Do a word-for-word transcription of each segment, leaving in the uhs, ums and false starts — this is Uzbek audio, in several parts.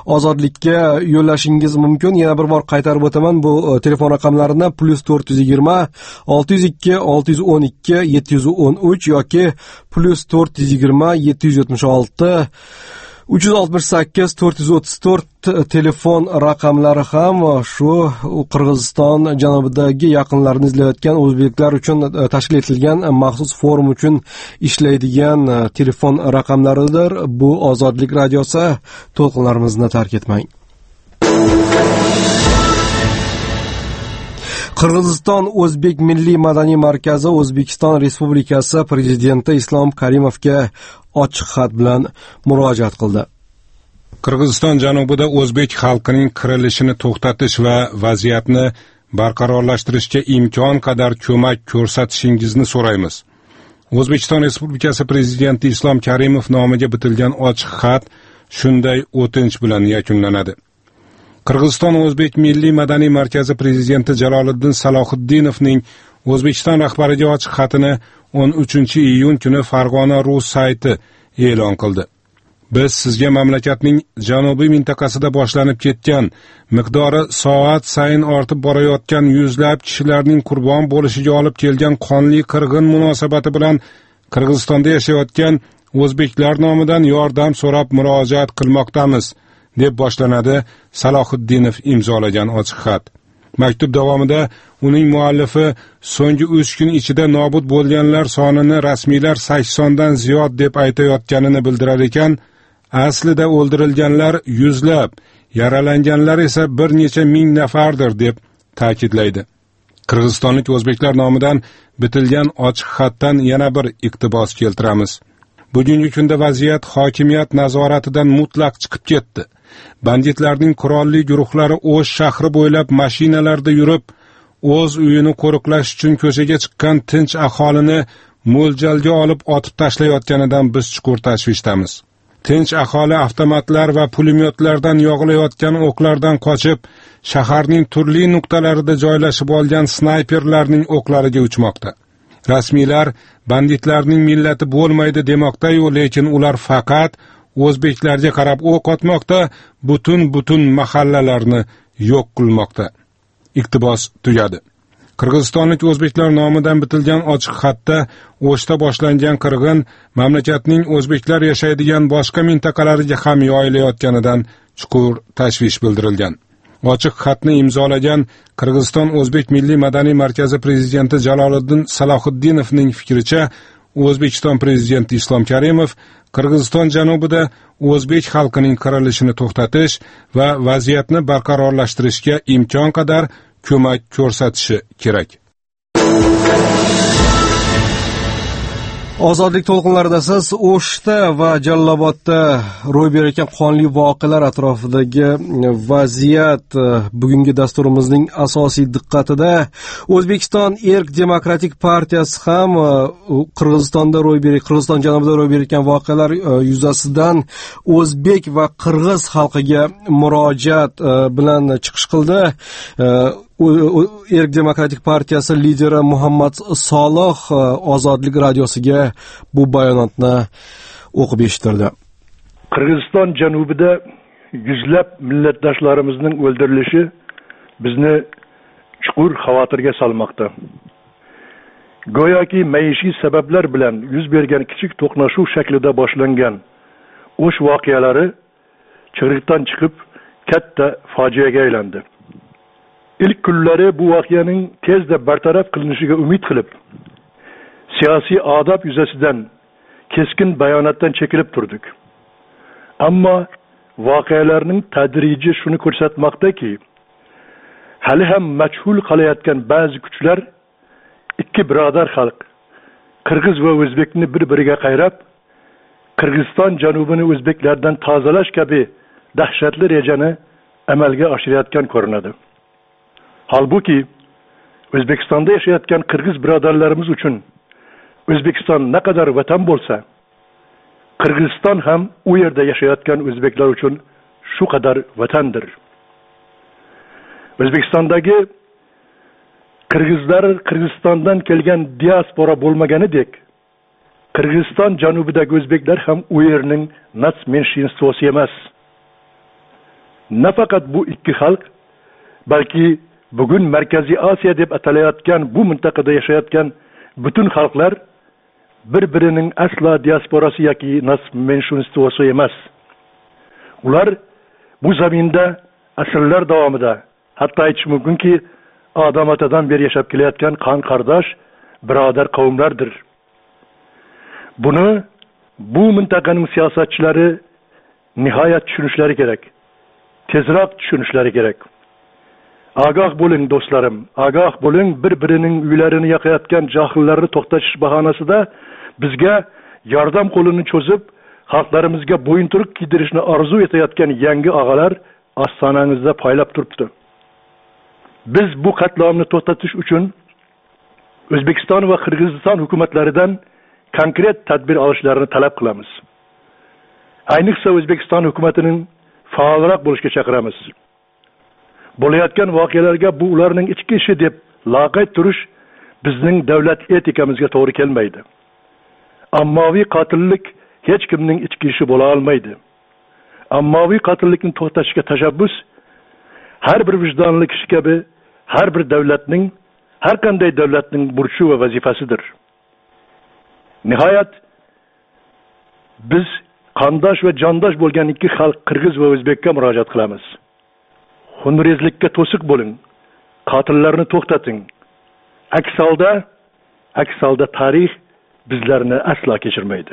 ozodlikka yo'llashingiz mumkin. Yana bir bor qaytarib o'taman bu telefon raqamlarini: plus to'rt yuz yigirma olti yuz ikki olti yuz o'n ikki yetti yuz o'n uch yoki plus to'rt yuz yigirma yetti yuz yetmish olti uch yuz oltmish sakkiz to'rt yuz o'ttiz to'rt telefon raqamlari ham shu Qirg'iziston janubidagi yaqinlarini izlayotgan o'zbeklar uchun tashkil etilgan maxsus forum uchun ishlaydigan telefon raqamlaridir. Bu Ozodlik radiosi. To'lqinlarimizni tark etmang. Qirg'iziston O'zbek milliy madaniy markazi O'zbekiston Respublikasi prezidenti Islom Karimovga ochiq xat bilan murojaat qildi. Qirg'iziston janubida o'zbek xalqining qirilishini to'xtatish va vaziyatni barqarorlashtirishga imkon qadar ko'mak ko'rsatishingizni so'raymiz. O'zbekiston Respublikasi prezidenti Islom Karimov nomiga bitilgan ochiq xat shunday o'tinch bilan yakunlanadi. Qirg'iziston O'zbek milliy madaniy markazi prezidenti Jaloliddin Salohiddinovning O'zbekiston rahbariga ochiq xatini o'n uchinchi iyun kuni Farg'ona ru sayti e'lon qildi. Biz sizga mamlakatning janubiy mintaqasida boshlanib ketgan, miqdori soat sayin ortib borayotgan yuzlab kishilarning qurbon bo'lishiga olib kelgan qonli qirg'in munosabati bilan Qirg'izistonda yashayotgan o'zbeklar nomidan yordam so'rab murojaat qilmoqdamiz, deb boshlanadi Salohiddinov imzolagan ochiq xat. Maktub davomida uning muallifi so'nggi uch kun ichida nobud bo'lganlar sonini rasmiylar saksondan ziyod deb aytayotganini bildirar ekan, aslida o'ldirilganlar yuzlab, yaralanganlar esa bir necha ming nafardir deb ta'kidlaydi. Qirg'izistonlik o'zbeklar nomidan bitilgan ochiq xatdan yana bir iqtibos keltiramiz. Bugungi kunda vaziyat hokimiyat nazoratidan mutlaq chiqib ketdi. Banditlarning qurolli guruhlari O'sh shahri bo'ylab mashinalarda yurib, o'z uyini qo'riqlash uchun ko'chaga chiqqan tinch aholini mo'ljalga olib otib tashlayotganidan biz chuqur tashvishdamiz. Tinch aholi avtomatlar va pulemyotlardan yog'ilayotgan o'qlardan qochib, shaharning turli nuqtalarida joylashib olgan snayperlarning o'qlariga uchmoqda. Rasmiylar banditlarning millati bo'lmaydi demoqda-yu, lekin ular faqat o'zbeklarga qarab o'q otmoqda, butun butun mahallalarni yo'q qilmoqda. Iqtibos tugadi. Qirg'izistonlik o'zbeklar nomidan bitilgan ochiq xatda O'shda boshlangan qirg'in mamlakatning o'zbeklar yashaydigan boshqa mintaqalariga ham yoyilayotganidan chuqur tashvish bildirilgan. Ochiq xatni imzolagan Qirg'iziston O'zbek milliy madaniy markazi prezidenti Jaloliddin Salohiddinovning fikricha, O'zbekiston prezidenti Islom Karimov Qirg'iziston janubida o'zbek xalqining qirilishini to'xtatish va vaziyatni barqarorlashtirishga imkon qadar ko'mak ko'rsatishi kerak. Ozodlik to'lqinlarida siz O'shda va Jallobodda ro'y berayotgan qonli voqealar atrofidagi vaziyat bugungi dasturimizning asosiy diqqatida. O'zbekiston Erk Demokratik partiyasi ham Qirg'izistonda ro'y berayotgan, Qirg'iziston janubida ro'y berayotgan voqealar yuzasidan o'zbek va qirg'iz xalqiga murojaat bilan chiqish qildi. Erk Demokratik partiyasi lideri Muhammad Solih Ozodlik radiosiga bu bayonotni o'qib eshittirdi. Qirg'iziston janubida yuzlab millatdoshlarimizning o'ldirilishi bizni chuqur xavotirga solmoqda. Go'yoki maishiy sabablar bilan yuz bergan kichik to'qnashuv shaklida boshlangan O'sh voqealari chig'iriqdan chiqib katta fojiaga aylandi. İlk kunlari bu voqeaning tezda bartaraf qilinishiga umid qilib, siyosiy odob yuzasidan keskin bayonotdan chekilib turdik. Ammo voqealarning tadrijiy shuni ko'rsatmoqdaki, hali ham majhul qolayotgan ba'zi kuchlar ikki birodar xalq, Qirg'iz va O'zbekni bir-biriga qayrab, Qirg'iziston janubini o'zbeklardan tozalash kabi dahshatli rejani amalga oshirayotgan ko'rinadi. Halbuki O'zbekistonda yashayotgan Qirg'iz birodarlarimiz uchun O'zbekiston naqadar vatan bo'lsa, Qirg'iziston ham u yerda yashayotgan o'zbeklar uchun shu qadar vatandir. O'zbekistondagi Qirg'izlar Qirg'izistondan kelgan diaspora bo'lmaganidek, Qirg'iziston janubidagi o'zbeklar ham u yerning nats menshинствоsi emas. nafaqat bu ikki xalq, balki bugun Markaziy Osiyo deb atalayotgan bu mintaqada yashayotgan butun xalqlar bir-birining aslo diasporasi yoki nasb menshunstvosi emas. Ular bu zaminda asrlar davomida, hatto aytish mumkinki, odam otadan beri yashab kelayotgan qon qardosh, birodar qavmlardir. Buni bu mintaqaning siyosatchilari nihoyat tushunishlari kerak. Tezroq tushunishlari kerak. Agah bo'ling do'stlarim, agah bo'ling, bir-birining uylarini yoqayotgan johillarni to'xtatish bahonasida bizga yordam qo'lini cho'zib, xalqlarimizga bo'yinturuq kiydirishni orzu etayotgan yangi og'alar ostonangizda poylab turibdi. Biz bu qatlovni to'xtatish uchun O'zbekiston va Qirg'iziston hukumatlaridan konkret tadbir olishlarini talab qilamiz. Ayniqsa O'zbekiston hukumatining faolroq bo'lishga chaqiramiz. Bo'layotgan voqealarga bu ularning ichki ishi deb laqay turish bizning davlat etikamizga to'g'ri kelmaydi. Ammoviy qotillik hech kimning ichki ishi bo'la olmaydi. Ammoviy qotillikni to'xtatishga tashabbus har bir vijdonli kishi kabi har bir davlatning, har qanday davlatning burchi va vazifasidir. Nihoyat biz qondosh va jondosh bo'lgan ikki xalq Qirg'iz va O'zbekka murojaat qilamiz. Xunrezlikka to'siq bo'ling. Qotillarni to'xtating. Aks holda, aks holda tarix bizlarni aslo kechirmaydi.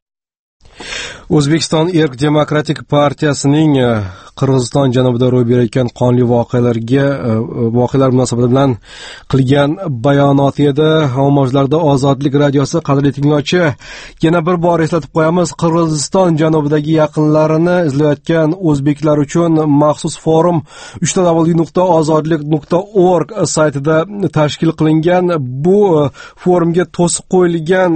O'zbekiston Erk Demokratik partiyasining Qirg'iziston janubida ro'y berayotgan qonli voqealarga voqealar munosabati bilan qilgan bayonoti edi. Omojlarda Ozodlik radiosi qadrli tinglovchi, yana bir bor eslatib qo'yamiz, Qirg'iziston janubidagi yaqinlarini izlayotgan o'zbeklar uchun maxsus forum uch w nuqta ozodlik nuqta org saytida tashkil qilingan. Bu forumga to'siq qo'yilgan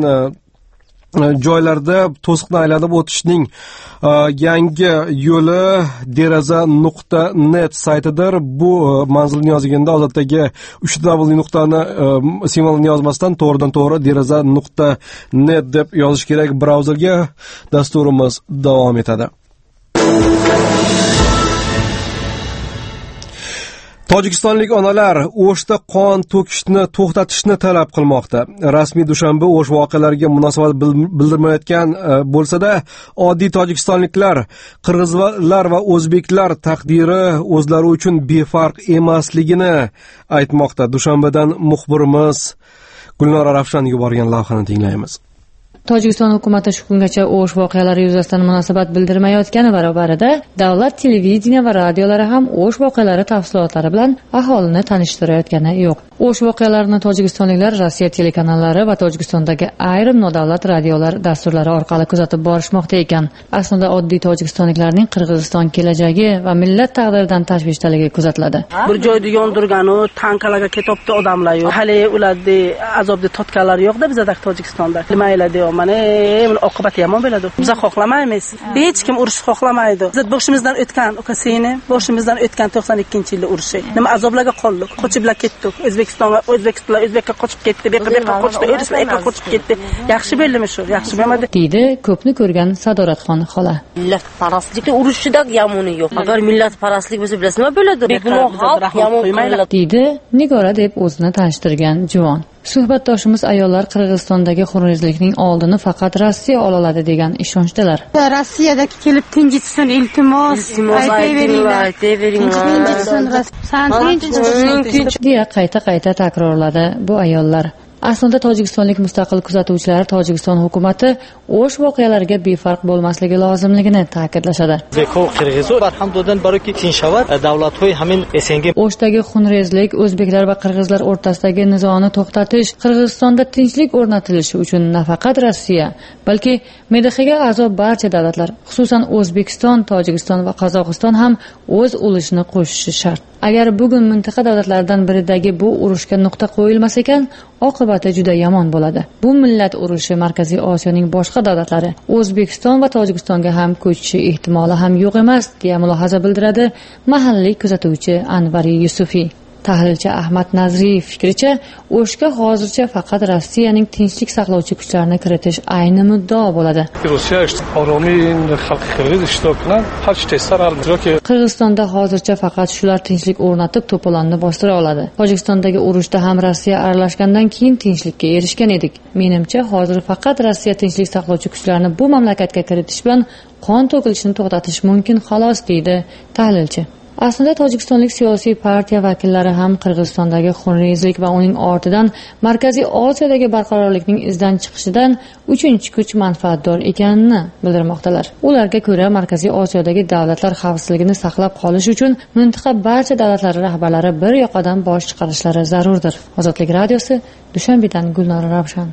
joylarda to'siqni aylanib o'tishning yangi yo'li deraza nuqta net saytidir. Bu manzilni yozganda odatdagi uch w nuqtani simvolini yozmasdan to'g'ridan to'g'ri deraza nuqta net deb yozish kerak. Brauzerga dasturimiz davom etadi. Tojikistonlik onalar O'shda qon to'kishni to'xtatishni talab qilmoqda. Rasmiy Dushanba O'sh voqealariga munosabat bildirmayotgan bo'lsa-da, oddiy tojikistonliklar, qirg'izlar va o'zbeklar taqdiri o'zlari uchun befarq emasligini aytmoqda. Dushanbadan muxbirimiz Gulnora Ravshan yuborgan lavhani tinglaymiz. Tojikiston hukumati shu kungacha O'sh voqealari yuzasidan munosabat bildirmayotgani barobarida davlat televideniya va radiolari ham O'sh voqealari tafsilotlari bilan aholini tanishtirayotgani yo'q. O'sh voqealarini tojikistonliklar Rossiya telekanallari va Tojikistondagi ayrim nodavlat radiolar dasturlari orqali kuzatib borishmoqda ekan. Aslida oddiy tojikistonliklarning Qirg'iziston kelajagi va millat taqdiridan tashvishdaligi kuzatiladi. Bir joyda yondirganu, tankalarga ketibdi odamlar yo'q. Hali ularda azobda totganlar yo'q-da bizda Tojikistonda. Mayli deyman. Mana men oqibati yomon bo'ladi. Biz xohlamaymiz. Hech kim urush xohlamaydi. Biz boshimizdan o'tgan ukasini, boshimizdan o'tgan to'qson ikkinchi yilda urushi. Nima azoblarga qoldik. Qochiblar ketdik. O'zbekistonga, O'zbekistonlar O'zbekka qochib ketdi. Beqabeqqa qochdi. O'rislar qochib ketdi. Yaxshi bo'ldimi shu? Yaxshi bo'lmadi. Deydi ko'pni ko'rgan Sadoratxon xola. Millat parastlikda urushida yomoni yo'q. Agar millat parastlik bo'lsa, bilasizmi, nima bo'ladi? Begunoh xalq yomon qiladi. Deydi Nigora deb o'zini tanishtirgan juvon. Suhbatdoshimiz ayollar Qirg'izistondagi xunrezlikning oldini faqat Rossiya ola oladi degan ishonchdalar. Rossiyada kelib tinchitsin, iltimos, aytaveringlar, aytaveringlar. deya qayta-qayta takrorladi bu ayollar. Aslida tojikistonlik mustaqil kuzatuvchilar Tojikiston hukumati O'sh voqealariga befarq bo'lmasligi lozimligini ta'kidlashadi. O'shdagi xunrezlik, o'zbeklar va qirg'izlar o'rtasidagi nizoni to'xtatish, Qirg'izistonda tinchlik o'rnatilishi uchun nafaqat Rossiya, balki M D Xga a'zo barcha davlatlar, xususan O'zbekiston, Tojikiston va Qozog'iston ham o'z ulushini qo'shishi shart. Agar bugun mintaqa davlatlaridan biridagi bu urushga nuqta qo'yilmas ekan, oqibati juda yomon bo'ladi. Bu millat urushi Markaziy Osiyoning boshqa davlatlari, O'zbekiston va Tojikistonga ham ko'chishi ehtimoli ham yo'q emas, deya mulohaza bildiradi mahalliy kuzatuvchi Anvari Yusufiy. Tahlilchi Ahmad Nazriyev fikricha, O'shga hozircha faqat Rossiyaning tinchlik saqlovchi kuchlarini kiritish ayni muddao bo'ladi. Qirg'izistonda hozircha faqat shular tinchlik o'rnatib to'polonni bostira oladi. Tojikistondagi urushda ham Rossiya aralashgandan keyin tinchlikka erishgan edik. Menimcha, hozir faqat Rossiya tinchlik saqlovchi kuchlarini bu mamlakatga kiritish bilan qon to'kilishini to'xtatish mumkin xolos, deydi tahlilchi. Aslida tojikistonlik siyosiy partiya vakillari ham Qirg'izistondagi xunrezlik va uning ortidan Markaziy Osiyodagi barqarorlikning izdan chiqishidan uchinchi kuch manfaatdor ekanini bildirmoqdalar. Ularga ko'ra, Markaziy Osiyodagi davlatlar xavfsizligini saqlab qolish uchun mintaqa barcha davlatlari rahbarlari bir yoqadan bosh chiqarishlari zarurdir. Ozodlik radiosi, Dushanbedan Gulnora Ravshan.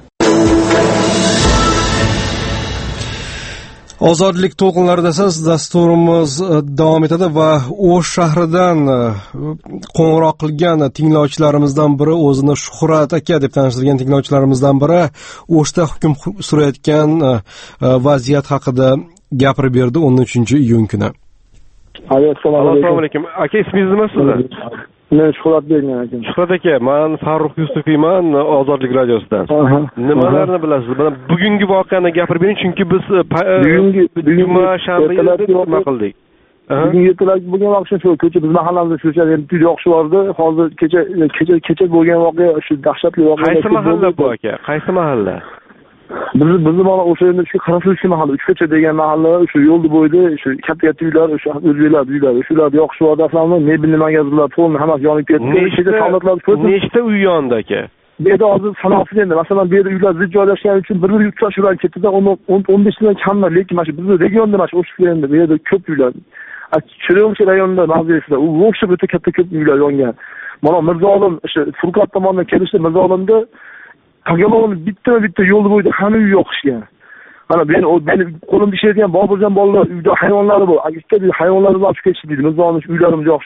Ozodlik to'lqinlarida siz dasturimiz davom etadi va O'sh shahridan qo'ng'iroq qilgan tinglovchilarimizdan biri, o'zini Shuhrat aka deb tanishtirgan tinglovchilarimizdan biri O'shda hukm surayotgan vaziyat haqida gapirib berdi o'n uchinchi iyun kuni. Assalomu alaykum. Aka, ismingiz nima sizlar? Men Shuhrat bergan ekan. Shuhrat aka, men Farruh Yusufiyman, Ozodlik radiosidan. Nimalarni bilasiz? Mana bugungi voqeani gapirib bering, chunki biz bugungi juma shanba nima qildik? Bugungi ertalab bo'lgan voqea shu, ko'cha biz mahallamizda shu yerda juda yaxshi bordi. Hozir kecha kecha kecha bo'lgan voqea shu dahshatli voqea. Qaysi mahalla bu aka? Qaysi mahalla? Biz bizni mana o'sha yerda shu Qarashuvchi mahalla, uchko'cha degan mahalla, shu yo'lda bo'yida shu katta-katta uylar, o'sha o'zbeklar uylari, shular yo'q shu odamlarni mebelni magazинlar, to'lni hammasi yonib ketdi. Nechta davlatlar ko'rdim. Nechta uy yondi aka? Bu yerda hozir sanoqsiz endi. Masalan, bu yerda uylar zich joylashgani uchun bir bir uchrashuvlar ketdi-da, o'n besh dan kamlar, lekin mana shu bizning regionda mana shu O'shda bu yerda ko'p uylar. Chiryo'nchi rayonida Mazisda u o'xshab o'ta katta ko'p uylar yongan. Mana Mirzolim, o'sha Furqat tomonidan kelishdi, Mirzolimda Qagalovni bitta-bitta yo'l bo'yida hamma uy yoqishgan. Mana men o meni qo'limda ishlaydigan Boburjon bolalar uyda hayvonlari bor. Ikkita hayvonlari olib ketishdi deydi. Mirzoning uylarimiz yo'q.